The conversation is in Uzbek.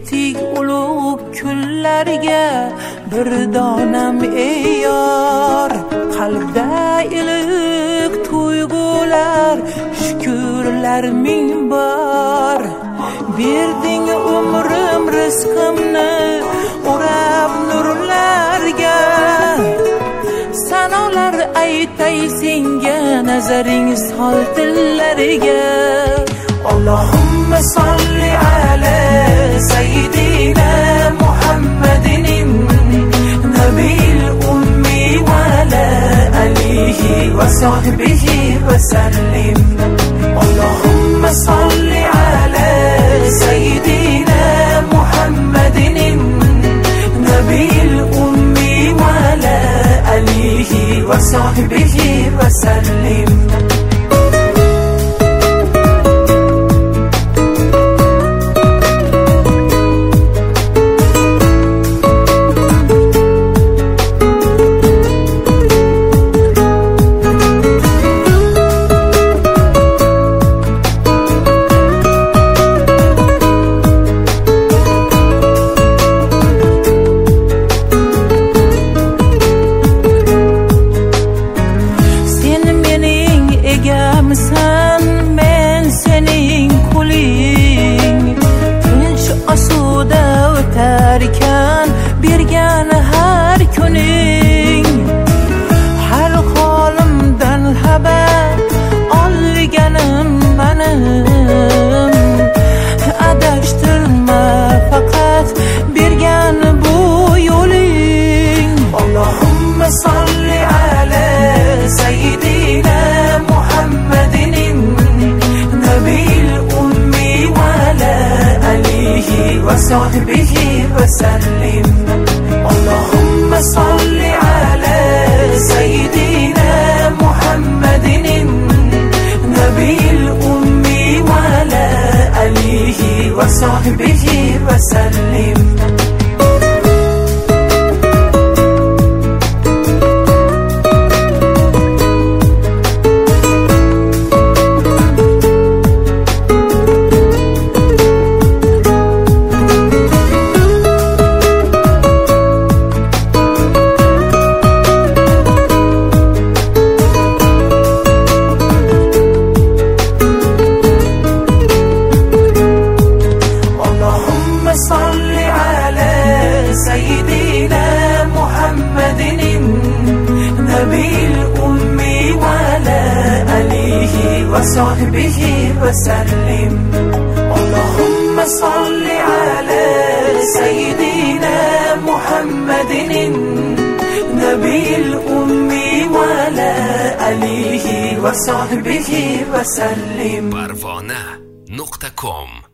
yetdik ulug' kunlarga bir donam yor. Qalbda iliq tuyg'ular, shukrlar ming bor. Berding umrim rizqimni o'rab nurlarga, sanolar aytay senga, nazaring sol dillariga. Allahumma salli ala sayyidina Muhammadin nabiyil ummi wa ala alihi wa sahbihi wa sallim. Allahumma salli ala sayyidina Muhammadin nabiyil ummi wa ala alihi wa sahbihi wa sallim. Men sening quling, tinch osuda o'tarkan bergan har kuning. Har holimdan xabar olganim manim, adashtirma faqat bergan bu yo'ling. Allohumma salli ala sayyidina Muhammadin nabiyil ummi wa ala alihi wa sahbihi wa sallim. Allahumma salli ala sayyidina Muhammadin nabiyil ummi wa ala alihi wa sahbihi wa sallim. وصحبه وسلم. اللهم صل على سيدنا محمد النبي الأمي وعلى آله وصحبه وسلم. Parvona.com